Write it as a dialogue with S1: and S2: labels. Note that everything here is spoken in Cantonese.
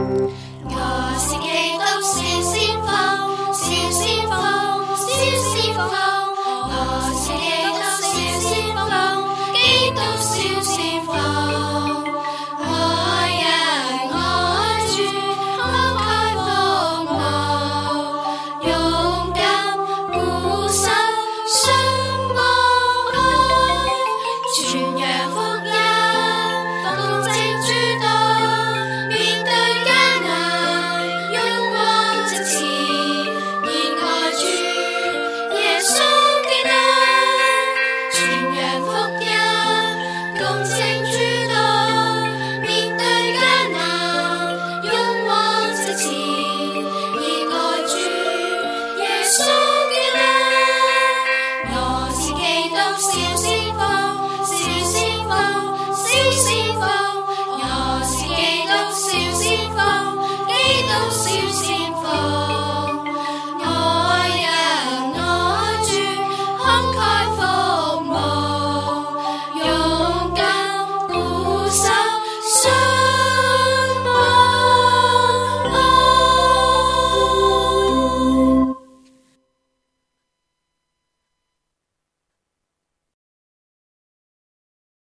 S1: 我是基督小先鋒，小先鋒，小先鋒。我是基督小先鋒，基督小先鋒。愛人愛主，拋開風浪，勇敢固守信愛，傳揚福音，奉正主道，面對艱難，勇往直前，熱愛主耶穌基督，傳揚福音，共正主道，面對艱難，勇往直前，熱愛主耶穌基督。我是基督